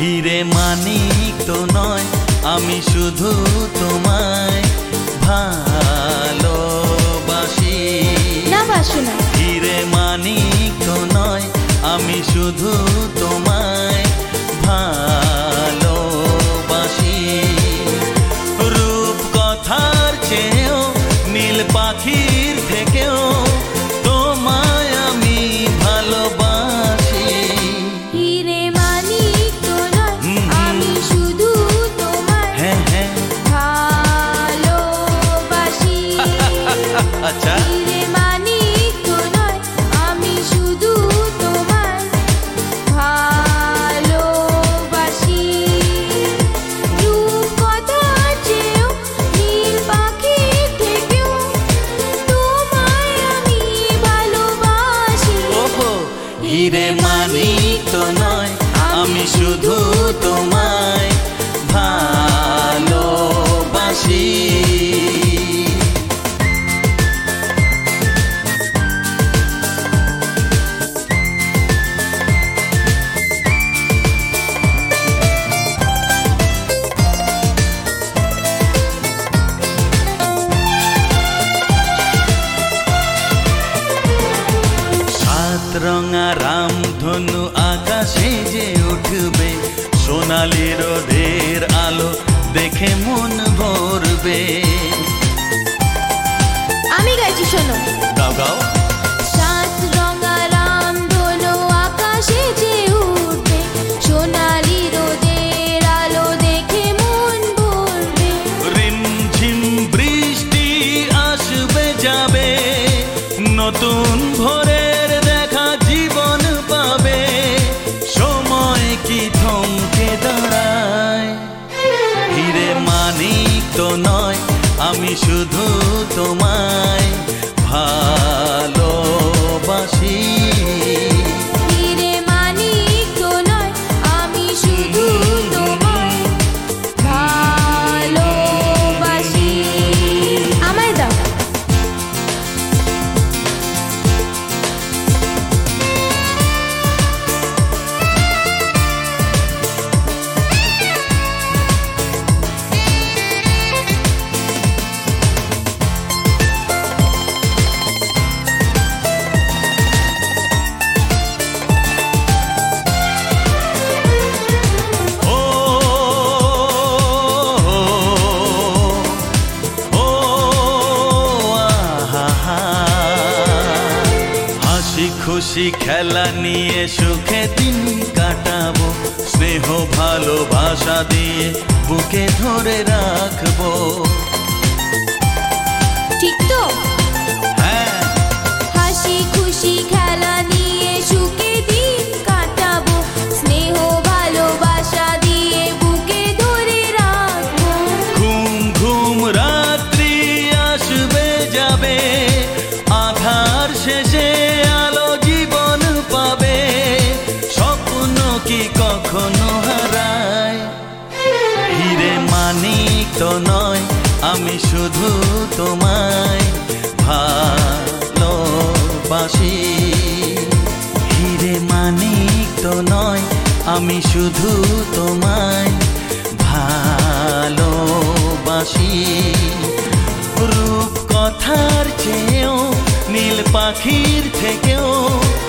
হিরে মানিক তো নয়, আমি শুধু তোমায় ভালোবাসি। না বাসো না। হিরে মানিক তো নয়, আমি শুধু তোমায় ভালোবাসি। রূপ কথার চেয়েও নীল পাখির থেকেও তোমায় আমি ভালোবাসি। হিরে মানিক তো নয়, আমি শুধু তোমায় ভালোবাসি। আচ্ছা, হিরে মানিক তো নয়, আমি শুধু তোমায় ভালোবাসি। রূপ কথার চেয়েও নীল পাখির থেকেও তোমায় আমি ভালোবাসি। ওহো, হিরে মানিক তো নয়, আমি শুধু তোমায় ভালোবাসি। রঙা রামধনু আকাশে যে উঠবে, সোনালি রোদের আলো দেখে মন ভরবে। আমি গাইছি, শোনো। গাও গাও। সাত রঙা রামধনু আকাশে যে উঠবে, সোনালি রোদের আলো দেখে মন ভরবে। রিমঝিম বৃষ্টি আসবে যাবে, নতুন ভোরের দেখা জীবন পাবে। সময় কি থমকে দাঁড়ায়? হিরে মানিক তো নয়, আমি শুধু তোমায় ভালোবাসি। হিরে মানিক তো নয়, আমি শুধু তোমায় ভালোবাসি। আমায় দাও। খুশি খেলা নিয়ে সুখে দিন কাটাবো, স্নেহ ভালোবাসা দিয়ে বুকে ধরে রাখবো। ঠিক তো? হ্যাঁ। হাসি খুশি খেলা নিয়ে সুখে দিন কাটাবো, স্নেহ ভালোবাসা দিয়ে বুকে ধরে রাখবো। ঘুম ঘুম রাত্রি আসবে যাবে, আধার শেষে আলো জীবন পাবে। স্বপ্ন কি কখনো হারায়? হিরে মানিক তো নয়, আমি শুধু তোমায় ভালোবাসি। হিরে মানিক তো নয়, আমি শুধু তোমায় ভালোবাসি। রূপ কথার চেয়েও নীল পাখির থেকেও